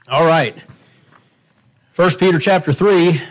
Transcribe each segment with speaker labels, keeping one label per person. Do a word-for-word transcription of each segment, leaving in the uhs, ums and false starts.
Speaker 1: All right. First Peter chapter three.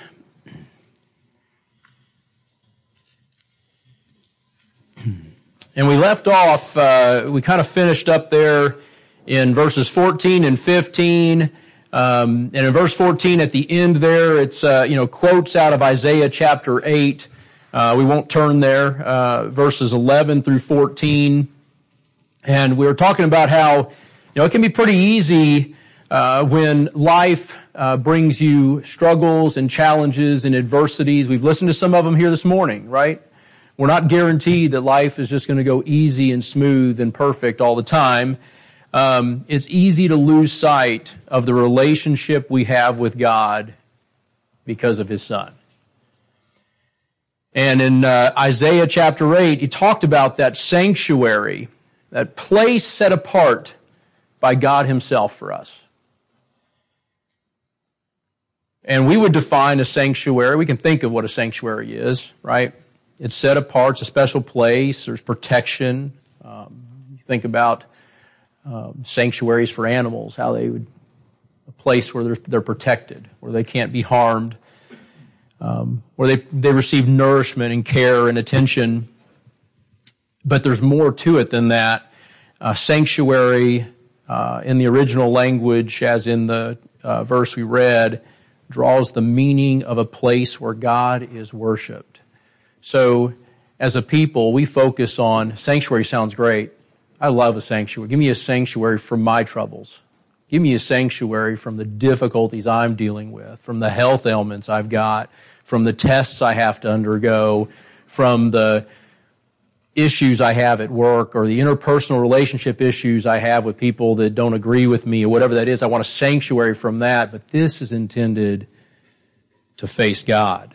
Speaker 1: And we left off, uh, we kind of finished up there in verses fourteen and fifteen. Um, and in verse fourteen at the end there, it's, uh, you know, quotes out of Isaiah chapter eight. Uh, we won't turn there, uh, verses eleven through fourteen. And we were talking about how, you know, it can be pretty easy Uh, when life uh, brings you struggles and challenges and adversities. We've listened to some of them here this morning, right? We're not guaranteed that life is just going to go easy and smooth and perfect all the time. Um, it's easy to lose sight of the relationship we have with God because of His Son. And in uh, Isaiah chapter eight, he talked about that sanctuary, that place set apart by God Himself for us. And we would define a sanctuary. We can think of what a sanctuary is, right? It's set apart. It's a special place. There's protection. Um, you think about um, sanctuaries for animals, how they would, a place where they're, they're protected, where they can't be harmed, um, where they, they receive nourishment and care and attention. But there's more to it than that. Uh, sanctuary, uh, in the original language, as in the uh, verse we read, draws the meaning of a place where God is worshiped. So, as a people, we focus on, sanctuary sounds great. I love a sanctuary. Give me a sanctuary from my troubles. Give me a sanctuary from the difficulties I'm dealing with, from the health ailments I've got, from the tests I have to undergo, from the issues I have at work, or the interpersonal relationship issues I have with people that don't agree with me, or whatever that is. I want a sanctuary from that, but this is intended to face God.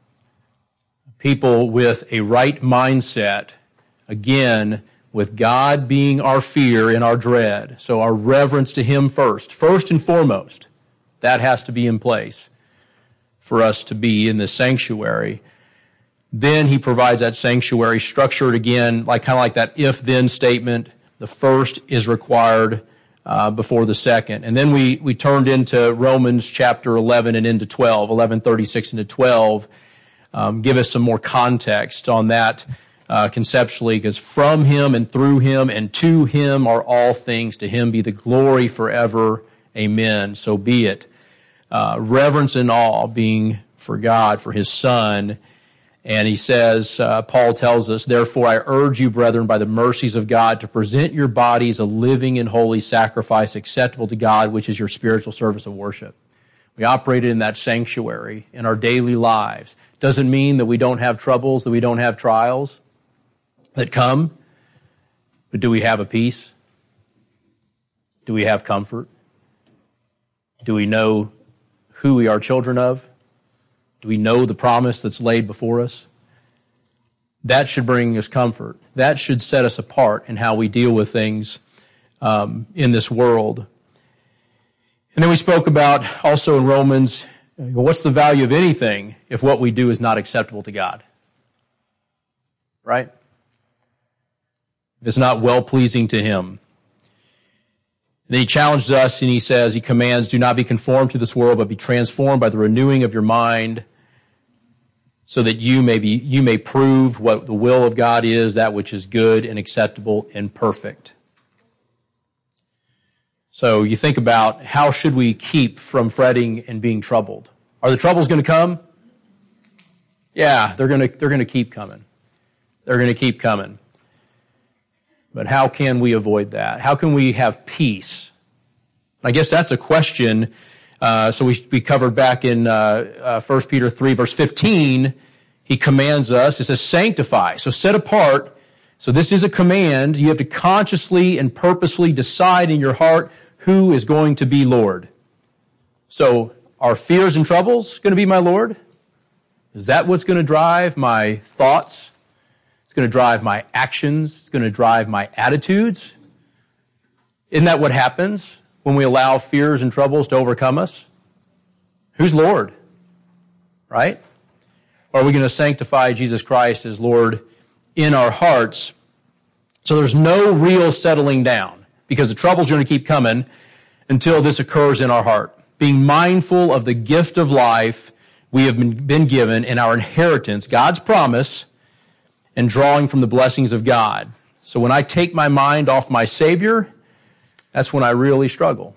Speaker 1: People with a right mindset, again, with God being our fear and our dread, so our reverence to Him first, first and foremost, that has to be in place for us to be in this sanctuary. Then He provides that sanctuary structured again, like kind of like that if-then statement. The first is required uh, before the second. And then we, we turned into Romans chapter eleven and into twelve, eleven thirty-six into twelve. Um, give us some more context on that uh, conceptually, because from Him and through Him and to Him are all things. To Him be the glory forever. Amen. So be it. Uh, reverence and awe being for God, for His Son. And he says, uh, Paul tells us, therefore I urge you, brethren, by the mercies of God, to present your bodies a living and holy sacrifice acceptable to God, which is your spiritual service of worship. We operated in that sanctuary in our daily lives. Doesn't mean that we don't have troubles, that we don't have trials that come, but do we have a peace? Do we have comfort? Do we know who we are children of? Do we know the promise that's laid before us? That should bring us comfort. That should set us apart in how we deal with things um, in this world. And then we spoke about also in Romans, what's the value of anything if what we do is not acceptable to God? Right? If it's not well-pleasing to Him. Then he challenges us and he says, he commands, do not be conformed to this world, but be transformed by the renewing of your mind, so that you may be, you may prove what the will of God is, that which is good and acceptable and perfect. So you think about, how should we keep from fretting and being troubled? Are the troubles going to come? Yeah, they're going to, they're going to keep coming. They're going to keep coming. But how can we avoid that? How can we have peace? I guess that's a question. Uh, so we, we covered back in uh, uh, First Peter three, verse fifteen, he commands us, it says sanctify, so set apart. So this is a command. You have to consciously and purposefully decide in your heart who is going to be Lord. So are fears and troubles going to be my Lord? Is that what's going to drive my thoughts? It's going to drive my actions. It's going to drive my attitudes. Isn't that what happens when we allow fears and troubles to overcome us? Who's Lord? Right? Or are we going to sanctify Jesus Christ as Lord in our hearts? So there's no real settling down, because the trouble's going to keep coming. until this occurs in our heart. Being mindful of the gift of life we have been, been given and our inheritance, God's promise, and drawing from the blessings of God. So when I take my mind off my Savior, that's when I really struggle.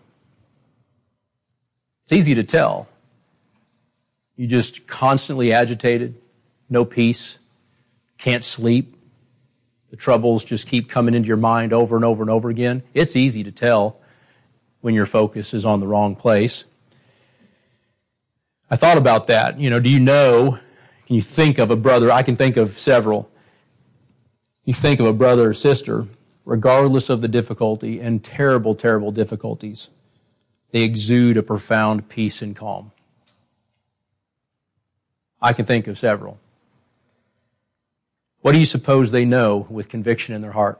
Speaker 1: It's easy to tell. You just constantly agitated, no peace, can't sleep. The troubles just keep coming into your mind over and over and over again. It's easy to tell when your focus is on the wrong place. I thought about that. You know, do you know, can you think of a brother? I can think of several. You think of a brother or sister, regardless of the difficulty and terrible, terrible difficulties, they exude a profound peace and calm. I can think of several. What do you suppose they know with conviction in their heart?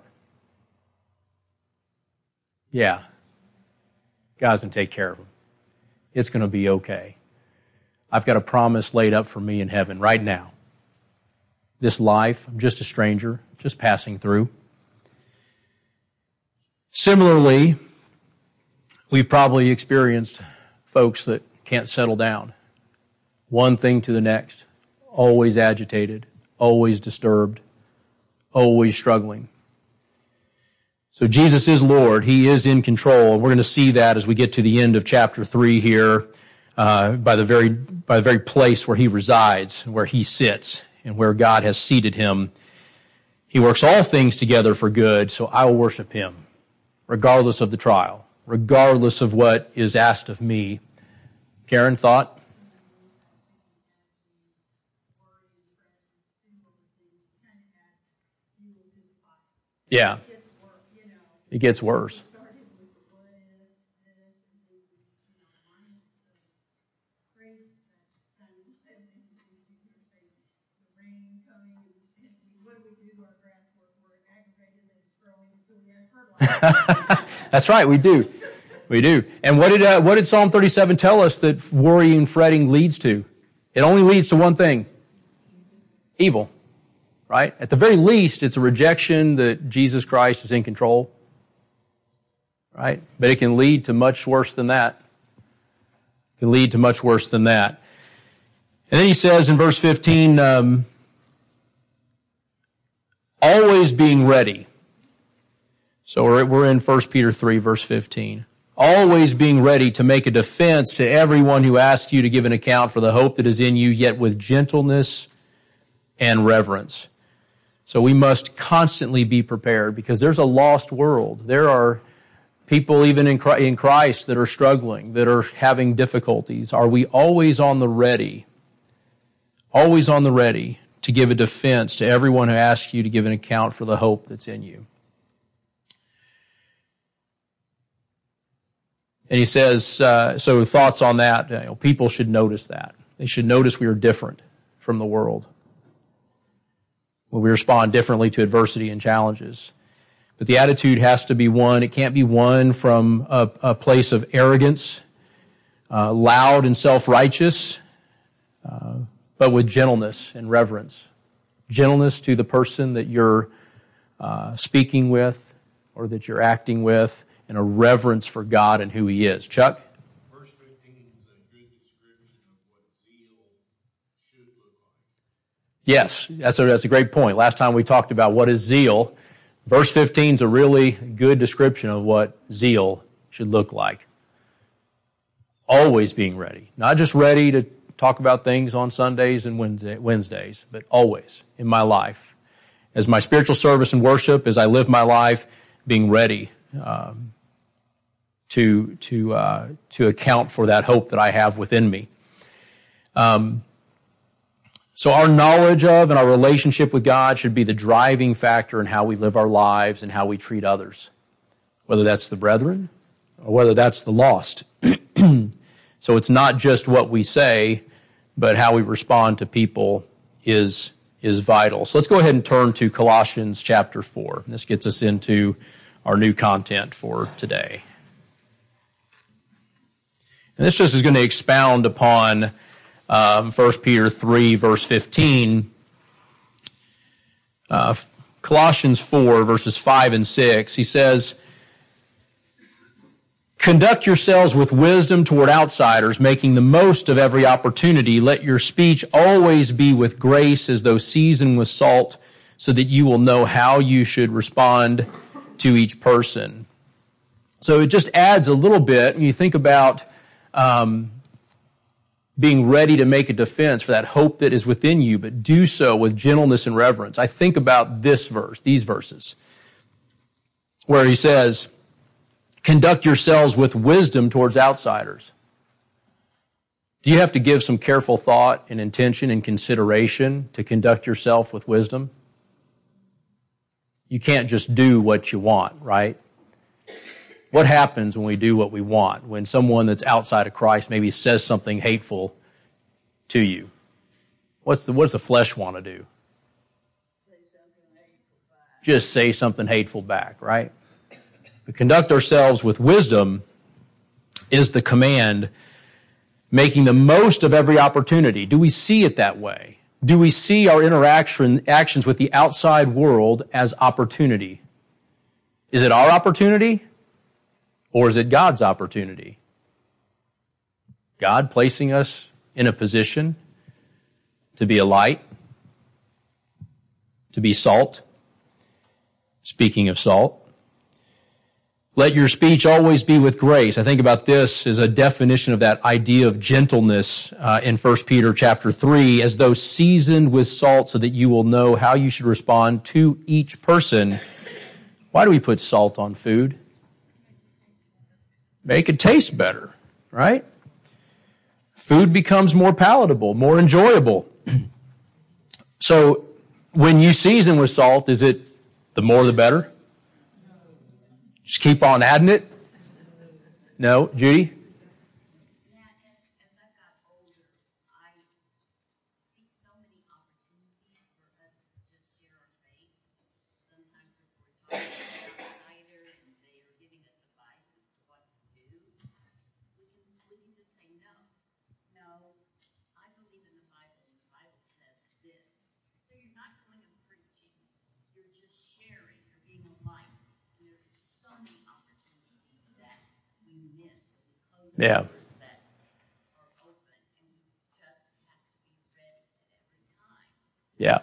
Speaker 1: Yeah, God's going to take care of them. It's going to be okay. I've got a promise laid up for me in heaven right now. This life, I'm just a stranger, just passing through. Similarly, we've probably experienced folks that can't settle down. One thing to the next, always agitated, always disturbed, always struggling. So Jesus is Lord. He is in control. We're going to see that as we get to the end of chapter three here, uh, by the very by the very place where he resides, where he sits, and where God has seated him. He works all things together for good, so I will worship him, regardless of the trial, regardless of what is asked of me. Karen, thought? Yeah. It gets worse. That's right, we do. We do. And what did uh, what did Psalm thirty-seven tell us that worrying and fretting leads to? It only leads to one thing. Evil. Right? At the very least, it's a rejection that Jesus Christ is in control. Right? But it can lead to much worse than that. It can lead to much worse than that. And then he says in verse fifteen, um, always being ready. So we're, we're in First Peter three, verse fifteen. Always being ready to make a defense to everyone who asks you to give an account for the hope that is in you, yet with gentleness and reverence. So we must constantly be prepared because there's a lost world. There are people even in Christ that are struggling, that are having difficulties. Are we always on the ready? Always on the ready to give a defense to everyone who asks you to give an account for the hope that's in you. And he says, uh, so thoughts on that, you know, people should notice that. They should notice we are different from the world. When we respond differently to adversity and challenges. But the attitude has to be one, it can't be one from a, a place of arrogance, uh, loud and self-righteous, uh, but with gentleness and reverence. Gentleness to the person that you're uh, speaking with or that you're acting with, and a reverence for God and who He is. Chuck?
Speaker 2: Verse fifteen is a good description of what zeal should look like.
Speaker 1: Yes, that's a, that's a great point. Last time we talked about what is zeal. Verse fifteen is a really good description of what zeal should look like. Always being ready. Not just ready to talk about things on Sundays and Wednesday, Wednesdays, but always in my life. As my spiritual service and worship, as I live my life, being ready um, to to uh, to account for that hope that I have within me. Um, so our knowledge of and our relationship with God should be the driving factor in how we live our lives and how we treat others, whether that's the brethren or whether that's the lost. So it's not just what we say, but how we respond to people is is vital. So let's go ahead and turn to Colossians chapter four. This gets us into our new content for today. And this just is going to expound upon um, First Peter three, verse fifteen. Uh, Colossians four, verses five and six. He says, Conduct yourselves with wisdom toward outsiders, making the most of every opportunity. Let your speech always be with grace, as though seasoned with salt, so that you will know how you should respond to each person. So it just adds a little bit when you think about um, being ready to make a defense for that hope that is within you, but do so with gentleness and reverence. I think about this verse, these verses, where he says, conduct yourselves with wisdom towards outsiders. Do you have to give some careful thought and intention and consideration to conduct yourself with wisdom? You can't just do what you want, right? What happens when we do what we want? When someone that's outside of Christ maybe says something hateful to you? What's the, what's the flesh want to do?
Speaker 3: Say something hateful back.
Speaker 1: Just say something hateful back, right? To conduct ourselves with wisdom is the command, making the most of every opportunity. Do we see it that way? Do we see our interaction actions with the outside world as opportunity? Is it our opportunity? Or is it God's opportunity? God placing us in a position to be a light, to be salt. Speaking of salt, let your speech always be with grace. I think about this as a definition of that idea of gentleness uh, in First Peter chapter three, as though seasoned with salt, so that you will know how you should respond to each person. Why do we put salt on food? Make it taste better, right? Food becomes more palatable, more enjoyable. So when you season with salt, is it the more the better? Just keep on adding it? No, Judy? Yeah. Yeah.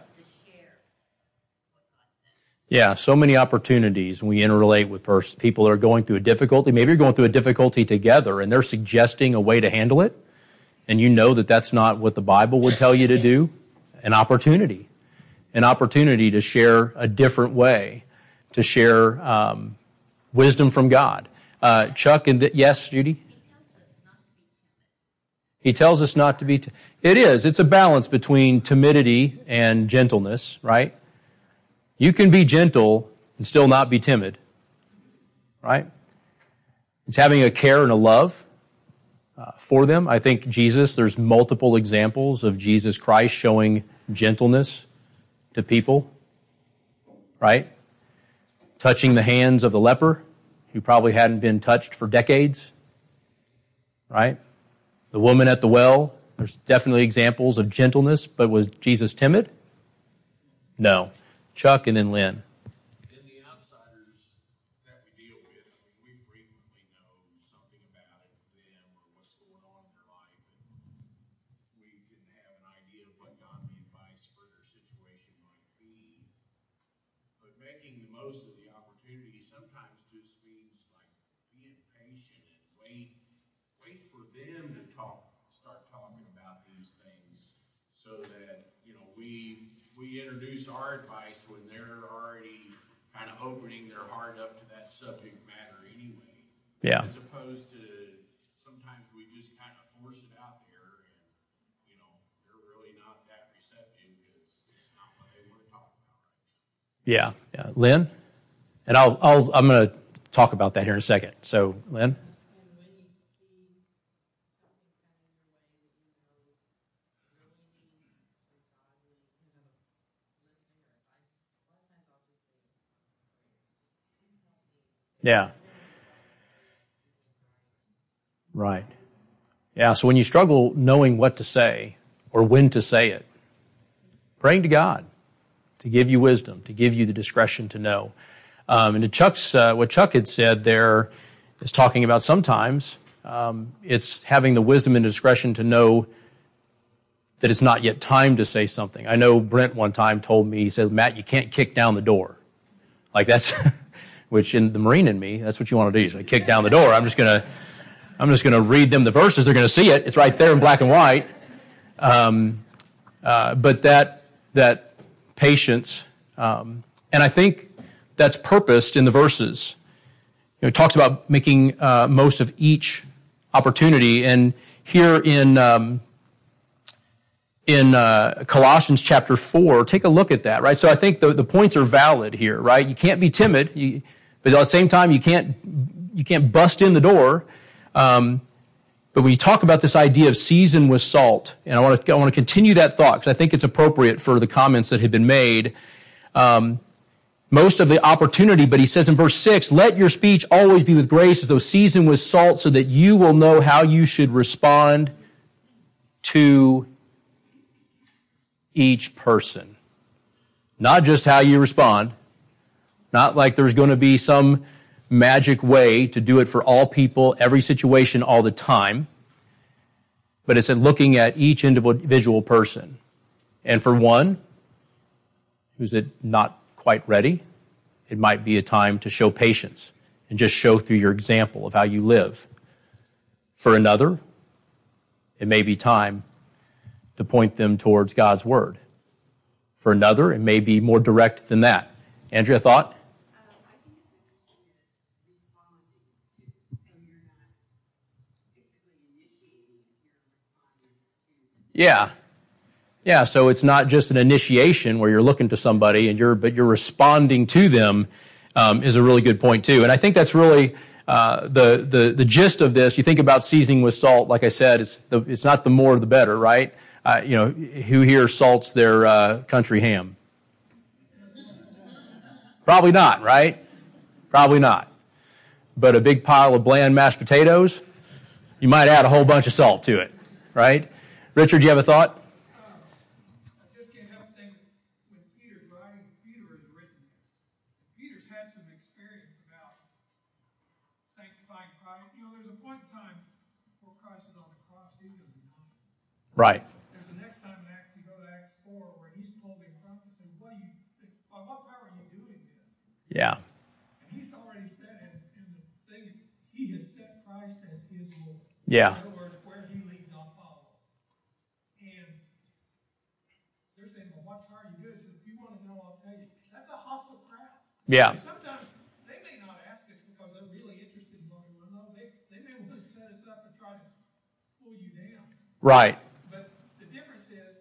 Speaker 1: Yeah, so many opportunities when we interrelate with pers- people that are going through a difficulty. Maybe you're going through a difficulty together and they're suggesting a way to handle it, and you know that that's not what the Bible would tell you to do. An opportunity. An opportunity to share a different way, to share um, wisdom from God. Uh, Chuck, and th- yes, Judy? He tells us not to be... T- it is. It's a balance between timidity and gentleness, right? You can be gentle and still not be timid, right? It's having a care and a love uh, for them. I think Jesus, there's multiple examples of Jesus Christ showing gentleness to people, right? Touching the hands of the leper, who probably hadn't been touched for decades, right? The woman at the well, there's definitely examples of gentleness, but was Jesus timid? No. Chuck and then Lynn.
Speaker 2: In the outsiders that we deal with, I mean, we frequently know something about it, them, or what's going on in their life, and we can have an idea of what godly advice for their situation might be. But making the most of the opportunity sometimes just means like being patient and wait wait for them to talk, start talking about these things, so that, you know, we we introduce our advice when they're already kind of opening their heart up to that subject matter anyway.
Speaker 1: Yeah.
Speaker 2: As opposed to sometimes we just kind of force it out there, and, you know, they're really not that receptive because it's not what they want to talk about right now.
Speaker 1: Yeah, yeah. Lynn? And I'll, I'll, I'm going to talk about that here in a second. So, Lynn? Yeah. Right. Yeah, so when you struggle knowing what to say or when to say it, praying to God to give you wisdom, to give you the discretion to know. Um, and to Chuck's, uh, what Chuck had said there, is talking about sometimes um, it's having the wisdom and discretion to know that it's not yet time to say something. I know Brent one time told me, he said, Matt, you can't kick down the door. Like that's, which in the Marine in me, that's what you want to do. So I kick down the door. I'm just going to, I'm just going to read them the verses. They're going to see it. It's right there in black and white. Um, uh, but that, that patience, um, and I think that's purposed in the verses. You know, it talks about making uh, most of each opportunity. And here in, um, in uh, Colossians chapter four, take a look at that, right? So I think the, the points are valid here, right? You can't be timid, you, but at the same time, you can't, you can't bust in the door. Um, but when you talk about this idea of season with salt, and I want to I want to continue that thought because I think it's appropriate for the comments that have been made. Um, most of the opportunity, but he says in verse six, let your speech always be with grace as though seasoned with salt so that you will know how you should respond to each person. Not just how you respond, not like there's going to be some magic way to do it for all people, every situation, all the time. But it's at looking at each individual person. And for one who's not quite ready, it might be a time to show patience and just show through your example of how you live. For another, it may be time to point them towards God's Word. For another, it may be more direct than that. Andrea, thought? Yeah. Yeah, so it's not just an initiation where you're looking to somebody and you're, but you're responding to them um, is a really good point too. And I think that's really uh, the, the, the gist of this. You think about seasoning with salt, like I said, it's, the, it's not the more the better, right? Uh, you know, who here salts their uh, country ham? Probably not, right? Probably not. But a big pile of bland mashed potatoes, you might add a whole bunch of salt to it, right? Richard, do you have a thought?
Speaker 2: Uh, I just can't help thinking when Peter's writing, Peter has written this. Peter's had some experience about sanctifying Christ. You know, there's a point in time before Christ is on the cross, he's going to be done.
Speaker 1: Right.
Speaker 2: There's the next time in Acts, you go to Acts four, where he's pulled him from and said, what are you, by what power are you doing this?
Speaker 1: Yeah.
Speaker 2: And he's already said, and, and the thing is, he has set Christ as his Lord.
Speaker 1: Yeah.
Speaker 2: In other words, where he leads, I'll follow. And they're saying, well, what power are you doing? So if you want to know, I'll tell you. That's a hostile crowd.
Speaker 1: Yeah.
Speaker 2: And sometimes they may not ask us because they're really interested in what we want to know. They, they may want to set us up and try to pull you down.
Speaker 1: Right.
Speaker 2: But the difference is,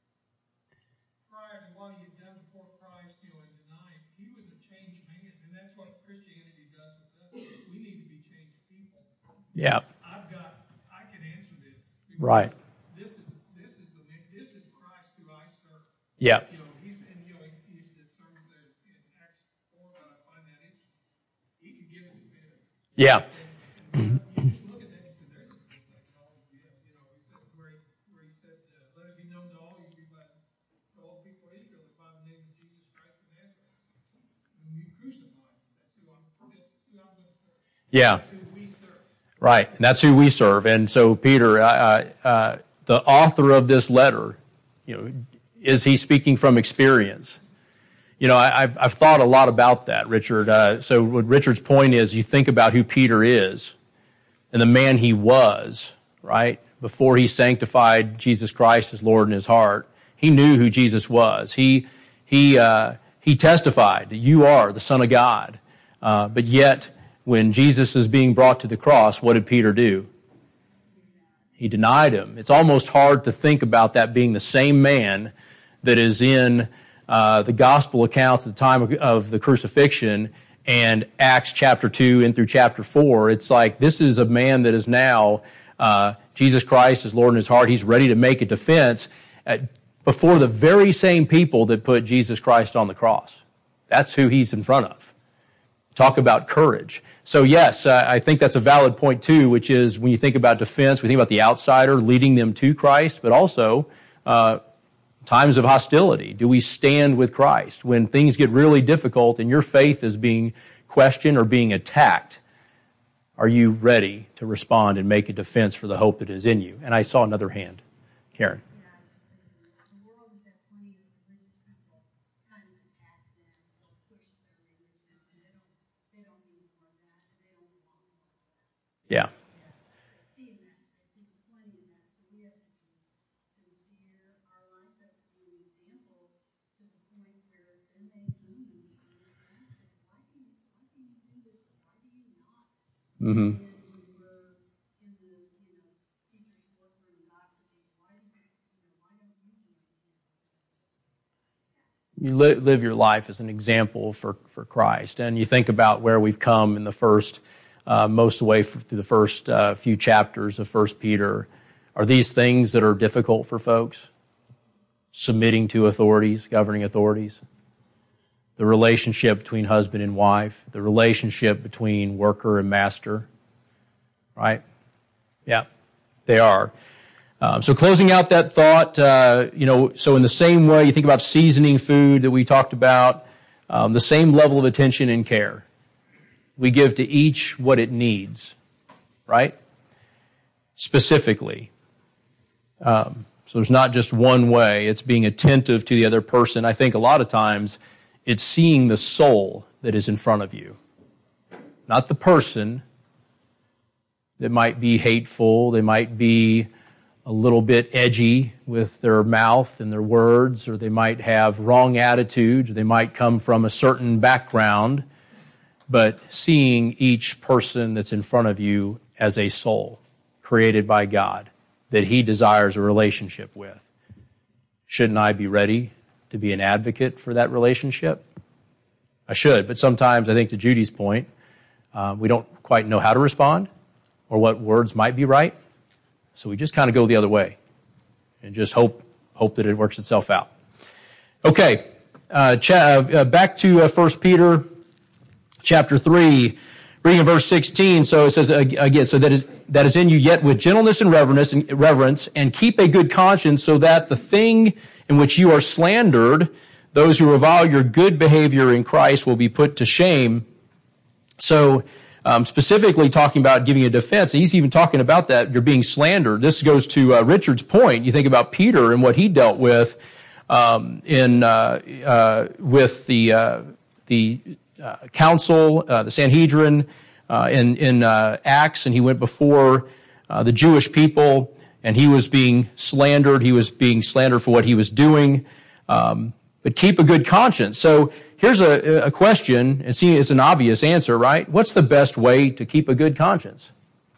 Speaker 2: prior to what he had done before Christ, you know, in denying, he was a changed man. And that's what Christianity does with us. We need to be changed people.
Speaker 1: Yeah.
Speaker 2: I've got, I can answer this.
Speaker 1: Right.
Speaker 2: This is, this is the, this is Christ who I serve.
Speaker 1: Yeah.
Speaker 2: You know, he's, and you know, he, the sermons there in Acts four, but I find that interesting. He could give it defense.
Speaker 1: Yeah.
Speaker 2: And, and you just look at that and say, there's a defense I can always give. You know, he said, where he, where he said, uh, let it be known to all you, by, to all people of Israel, that by the name of Jesus Christ of Nazareth, whom you crucified. That's who I'm, that's who I'm going to serve.
Speaker 1: Yeah.
Speaker 2: That's who we serve.
Speaker 1: Right. And that's who we serve. And so Peter, uh, uh, the author of this letter, you know, is he speaking from experience? You know, I, I've, I've thought a lot about that, Richard. Uh, so what Richard's point is, you think about who Peter is and the man he was, right? Before he sanctified Jesus Christ as Lord in his heart, he knew who Jesus was. He, he, uh, he testified that you are the Son of God. Uh, but yet, when Jesus is being brought to the cross, what did Peter do? He denied him. It's almost hard to think about that being the same man that is in uh, the gospel accounts at the time of, of the crucifixion and Acts chapter two and through chapter four. It's like this is a man that is now, uh, Jesus Christ is Lord in his heart. He's ready to make a defense at, before the very same people that put Jesus Christ on the cross. That's who he's in front of. Talk about courage. So yes, uh, I think that's a valid point too, which is when you think about defense, we think about the outsider leading them to Christ, but also uh, times of hostility. Do we stand with Christ? When things get really difficult and your faith is being questioned or being attacked, Are you ready to respond and make a defense for the hope that is in you? And I saw another hand. Karen. Yeah. Mm-hmm. You li- live your life as an example for, for Christ. And you think about where we've come in the first, uh, most of the way through the first uh, few chapters of First Peter. Are these things that are difficult for folks? Submitting to authorities, governing authorities. The relationship between husband and wife. The relationship between worker and master. Right? Yeah, they are. Um, so closing out that thought, uh, you know, so in the same way, you think about seasoning food that we talked about, um, the same level of attention and care. We give to each what it needs, right? Specifically. Um, so there's not just one way. It's being attentive to the other person. I think a lot of times it's seeing the soul that is in front of you, not the person. That might be hateful, they might be a little bit edgy with their mouth and their words, or they might have wrong attitudes, they might come from a certain background, but seeing each person that's in front of you as a soul created by God that He desires a relationship with. Shouldn't I be ready to be an advocate for that relationship? I should, but sometimes I think to Judy's point, uh, we don't quite know how to respond or what words might be right. So we just kind of go the other way and just hope hope that it works itself out. Okay, uh, cha- uh, back to uh, First Peter chapter three, reading in verse sixteen. So it says, uh, again, so that is, that is in you yet with gentleness and reverence, and reverence, and keep a good conscience, so that the thing in which you are slandered, those who revile your good behavior in Christ, will be put to shame. So, Um, specifically talking about giving a defense. He's even talking about that. You're being slandered. This goes to uh, Richard's point. You think about Peter and what he dealt with um, in uh, uh, with the uh, the uh, council, uh, the Sanhedrin, uh, in in uh, Acts, and he went before uh, the Jewish people, and he was being slandered. He was being slandered for what he was doing. Um, but keep a good conscience. So here's a, a question, and see, it's an obvious answer, right? What's the best way to keep a good conscience?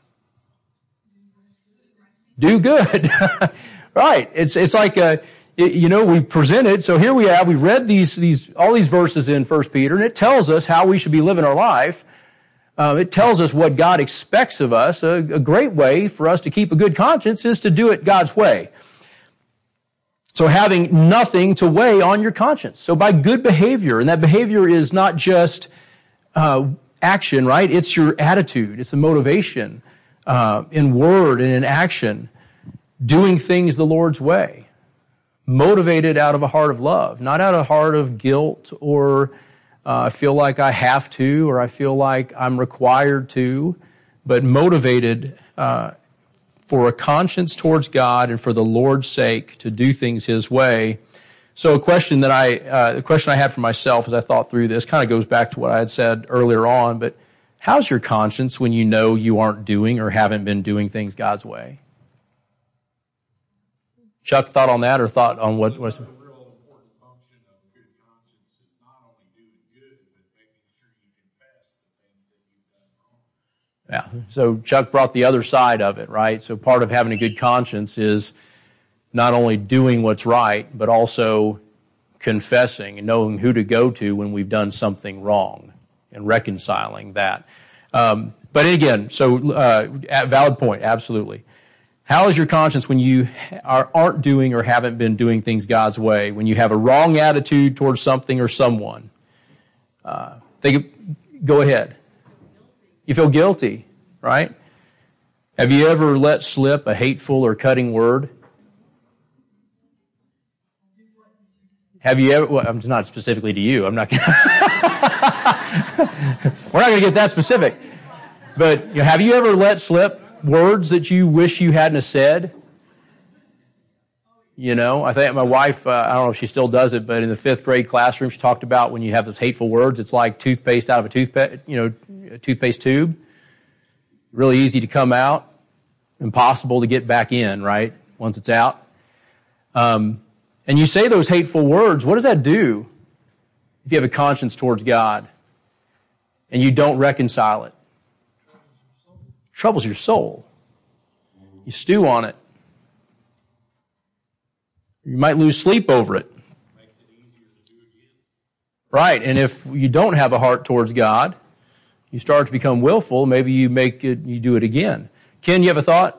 Speaker 1: Do good. Right. It's it's like, uh, it, you know, we've presented, so here we have, we read these, these all these verses in First Peter, and it tells us how we should be living our life. Uh, it tells us what God expects of us. A, a great way for us to keep a good conscience is to do it God's way. So having nothing to weigh on your conscience. So by good behavior, and that behavior is not just uh, action, right? It's your attitude. It's the motivation uh, in word and in action. Doing things the Lord's way. Motivated out of a heart of love, not out of a heart of guilt or uh, I feel like I have to or I feel like I'm required to, but motivated uh for a conscience towards God and for the Lord's sake to do things His way. So a question that I, uh, the question I had for myself as I thought through this kind of goes back to what I had said earlier on, but how's your conscience when you know you aren't doing or haven't been doing things God's way? Chuck, thought on that or thought on what was
Speaker 2: The real important function of a good conscience is not only doing good, but making sure you confess the things that you've done wrong.
Speaker 1: Yeah. So Chuck brought the other side of it, right? So part of having a good conscience is not only doing what's right, but also confessing and knowing who to go to when we've done something wrong and reconciling that. Um, but again, so uh, valid point, absolutely. How is your conscience when you are, aren't doing or haven't been doing things God's way? When you have a wrong attitude towards something or someone? Uh, think, go ahead. You feel guilty, right? Have you ever let slip a hateful or cutting word? Have you ever, well, I'm not specifically to you, I'm not gonna, we're not going to get that specific. But you know, have you ever let slip words that you wish you hadn't have said? You know, I think my wife, uh, I don't know if she still does it, but in the fifth grade classroom, she talked about when you have those hateful words, it's like toothpaste out of a toothpaste, you know, a toothpaste tube. Really easy to come out, impossible to get back in, right? Once it's out. Um, and you say those hateful words, what does that do if you have a conscience towards God and you don't reconcile it? Troubles your soul. You stew on it. You might lose sleep over it.
Speaker 2: Makes it easier to do again.
Speaker 1: Right, and if you don't have a heart towards God, you start to become willful, maybe you make it, you do it again. Ken, you have a thought?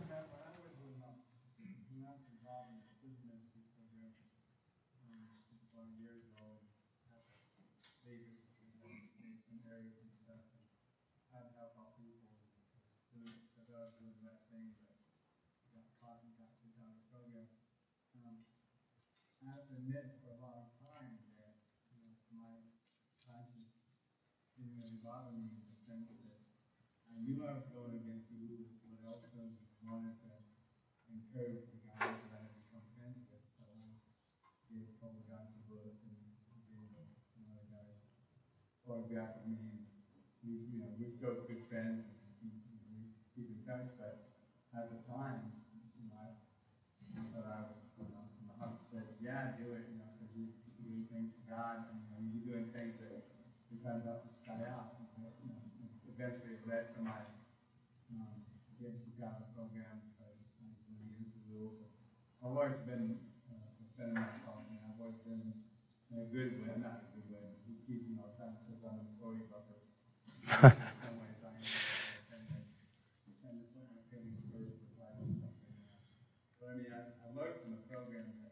Speaker 4: I have to admit for a long time that you know, my conscience didn't really bother me in the sense that I knew I was going against the rules, but I also wanted to encourage the guys that I had become friends with. So I gave a couple of guys a book and gave another guy a photograph of me. And we, you know, we're still good friends and we, we keep in touch, but at the time, you know, I, I thought I was, you know, I said, yeah, do it, you know, because you're doing things for God, and you know, you're doing things that you're trying to help this guy out. And, you know, eventually it led to my um, getting to God program because I'm really into the rules. I've always been uh, a friend of myself, and I've always been in a good way, not in a good way, but he keeps me all the time, says I'm a Tory bucker. In some ways I am, and I tend to put my feelings first before I do something. But I mean, I, I learned from the program that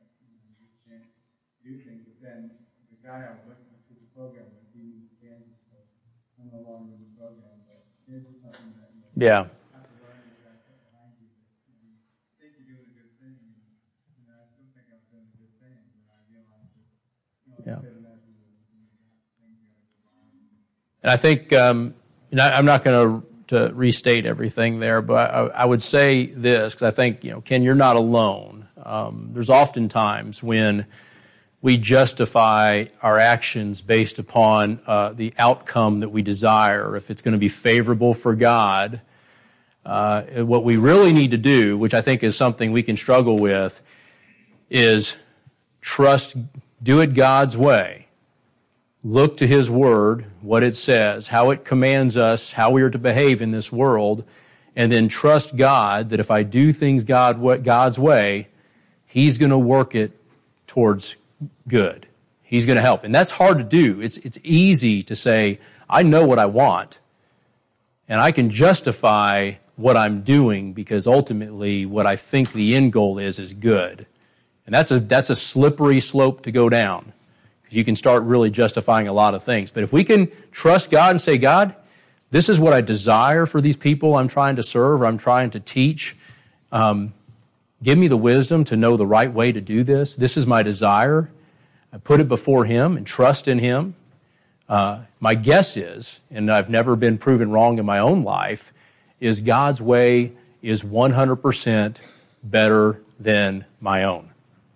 Speaker 4: do things, but then the guy I went to the program with, he moved to Kansas, so I'm no longer in the program, but it's just something that you know,
Speaker 1: Yeah.
Speaker 4: have to learn and you got to put behind you. That, you know, you think you're doing a good thing, and you know, I still think I'm doing a good thing, but I realize that, you know,
Speaker 1: Yeah.
Speaker 4: because that's the things you got to go behind.
Speaker 1: And I think, um, you know, I'm not going to to restate everything there, but I, I would say this, because I think, you know, Ken, you're not alone. Um, there's often times when we justify our actions based upon uh, the outcome that we desire. If it's going to be favorable for God, uh, what we really need to do, which I think is something we can struggle with, is trust, do it God's way. Look to His Word, what it says, how it commands us, how we are to behave in this world, and then trust God that if I do things God God's way, He's going to work it towards good. He's going to help. And that's hard to do. It's it's easy to say, I know what I want, and I can justify what I'm doing because ultimately what I think the end goal is is good. And that's a that's a slippery slope to go down, because you can start really justifying a lot of things. But if we can trust God and say, God, this is what I desire for these people I'm trying to serve or I'm trying to teach, um, give me the wisdom to know the right way to do this. This is my desire. I put it before Him and trust in Him. Uh, my guess is, and I've never been proven wrong in my own life, is God's way is one hundred percent better than my own.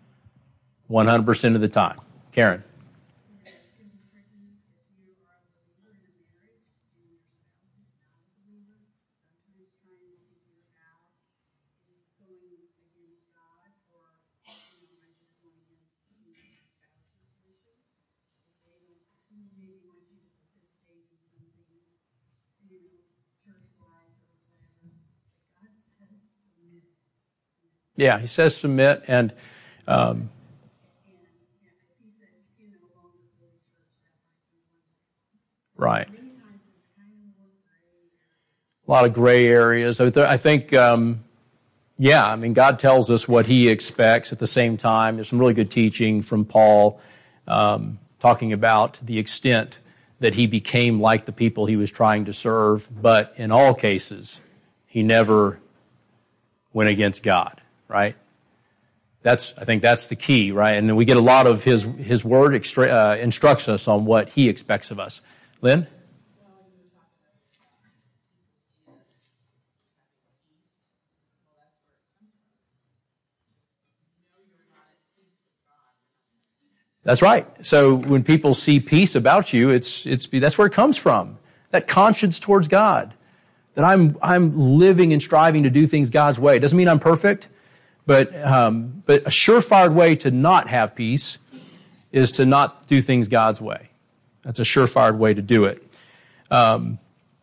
Speaker 1: one hundred percent of the time. Karen. Yeah, He says submit, and um, right. A lot of gray areas. I think, um, yeah, I mean, God tells us what He expects. At the same time, there's some really good teaching from Paul um, talking about the extent that he became like the people he was trying to serve. But in all cases, he never went against God, right? That's, I think that's the key, right? And we get a lot of his his word extra, uh, instructs us on what He expects of us. Lynn? That's right. So when people see peace about you, it's it's that's where it comes from. That conscience towards God. That I'm I'm living and striving to do things God's way. It doesn't mean I'm perfect, but um, but a surefire way to not have peace is to not do things God's way. That's a surefire way to do it. Um,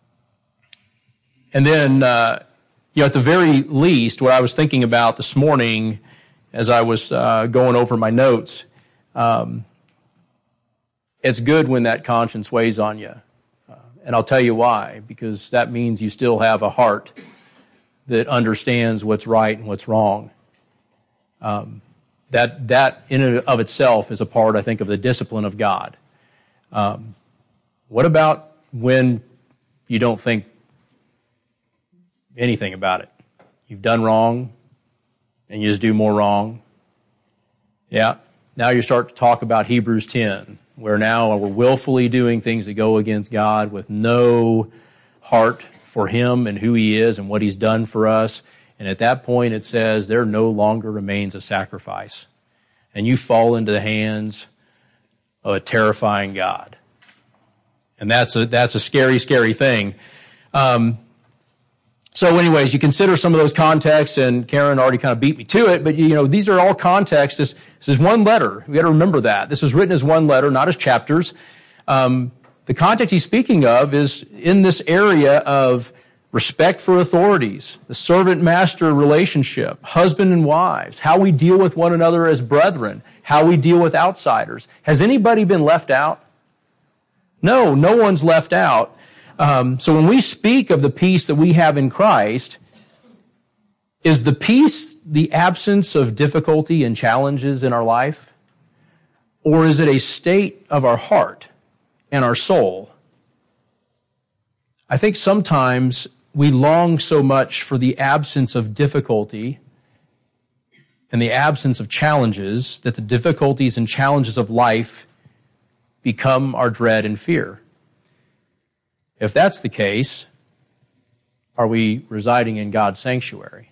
Speaker 1: and then, uh, you know, at the very least, what I was thinking about this morning as I was uh, going over my notes, um, it's good when that conscience weighs on you. Uh, and I'll tell you why, because that means you still have a heart that understands what's right and what's wrong. Um, that that in and of itself is a part, I think, of the discipline of God. Um, what about when you don't think anything about it? You've done wrong, and you just do more wrong. Yeah, now you start to talk about Hebrews ten, where now we're willfully doing things that go against God with no heart for Him and who He is and what He's done for us. And at that point it says there no longer remains a sacrifice. And you fall into the hands of a terrifying God. And that's a, that's a scary, scary thing. Um, so anyways, you consider some of those contexts, and Karen already kind of beat me to it, but you know, these are all contexts. This, this is one letter. We got to remember that. This is written as one letter, not as chapters. Um, the context he's speaking of is in this area of respect for authorities, the servant-master relationship, husband and wives, how we deal with one another as brethren, how we deal with outsiders. Has anybody been left out? No, no one's left out. Um, so when we speak of the peace that we have in Christ, is the peace the absence of difficulty and challenges in our life? Or is it a state of our heart and our soul? I think sometimes we long so much for the absence of difficulty and the absence of challenges that the difficulties and challenges of life become our dread and fear. If that's the case, are we residing in God's sanctuary?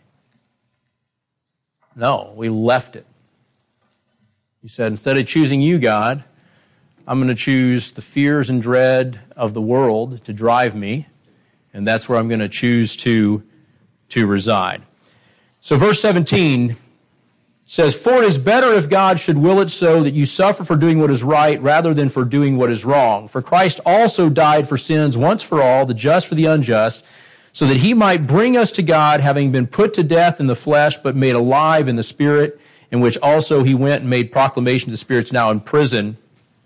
Speaker 1: No, we left it. He said, instead of choosing you, God, I'm going to choose the fears and dread of the world to drive me, and that's where I'm going to choose to, to reside. So verse seventeen says, for it is better if God should will it so that you suffer for doing what is right rather than for doing what is wrong. For Christ also died for sins once for all, the just for the unjust, so that he might bring us to God, having been put to death in the flesh, but made alive in the Spirit, in which also he went and made proclamation to the spirits now in prison.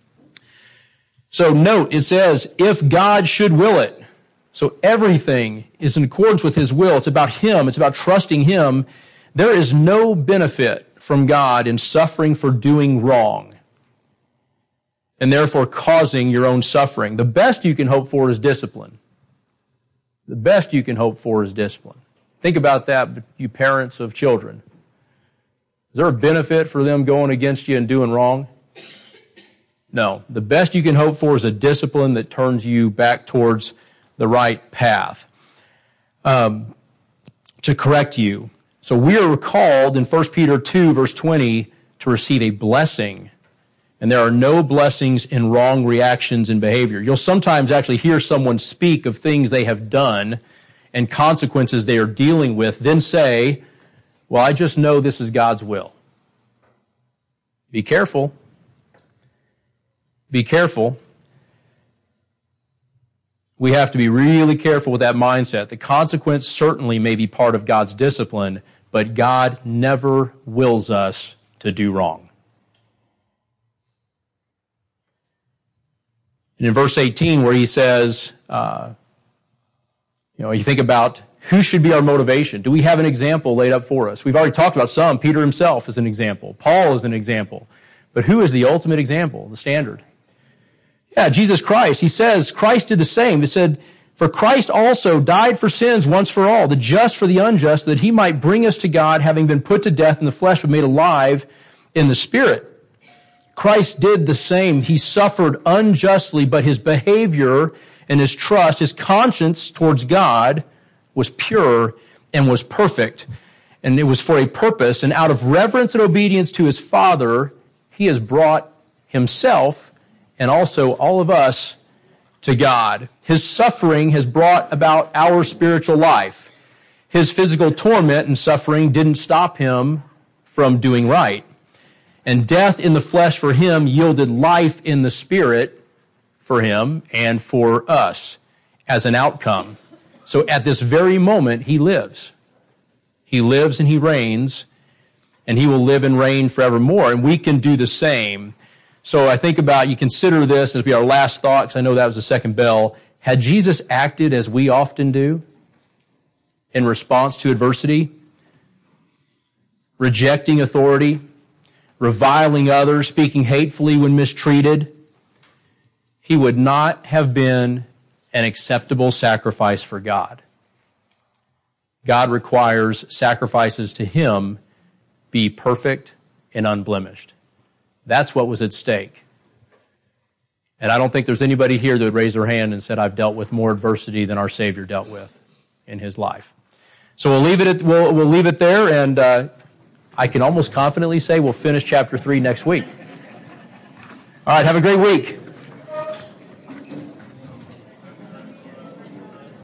Speaker 1: So note, it says, if God should will it. So everything is in accordance with his will. It's about him. It's about trusting him. There is no benefit from God in suffering for doing wrong and therefore causing your own suffering. The best you can hope for is discipline. The best you can hope for is discipline. Think about that, you parents of children. Is there a benefit for them going against you and doing wrong? No. The best you can hope for is a discipline that turns you back towards the right path, um, to correct you. So we are called in First Peter two, verse twenty, to receive a blessing. And there are no blessings in wrong reactions and behavior. You'll sometimes actually hear someone speak of things they have done and consequences they are dealing with, then say, well, I just know this is God's will. Be careful. Be careful. We have to be really careful with that mindset. The consequence certainly may be part of God's discipline, but God never wills us to do wrong. And in verse eighteen, where he says, uh, you know, you think about who should be our motivation. Do we have an example laid up for us? We've already talked about some. Peter himself is an example. Paul is an example. But who is the ultimate example, the standard? Yeah, Jesus Christ. He says Christ did the same. It said, for Christ also died for sins once for all, the just for the unjust, that he might bring us to God, having been put to death in the flesh, but made alive in the Spirit. Christ did the same. He suffered unjustly, but his behavior and his trust, his conscience towards God was pure and was perfect. And it was for a purpose. And out of reverence and obedience to his Father, he has brought himself and also all of us to God. His suffering has brought about our spiritual life. His physical torment and suffering didn't stop him from doing right. And death in the flesh for him yielded life in the spirit for him and for us as an outcome. So at this very moment, he lives. He lives and he reigns, and he will live and reign forevermore. And we can do the same. So I think about, you consider this as be our last thought, because I know that was the second bell. Had Jesus acted as we often do in response to adversity, rejecting authority, reviling others, speaking hatefully when mistreated, he would not have been an acceptable sacrifice for God. God requires sacrifices to him be perfect and unblemished. That's what was at stake. And I don't think there's anybody here that would raise their hand and said, I've dealt with more adversity than our Savior dealt with in his life. So we'll leave it at, we'll, we'll leave it there, and uh, I can almost confidently say we'll finish chapter three next week. All right, have a great week.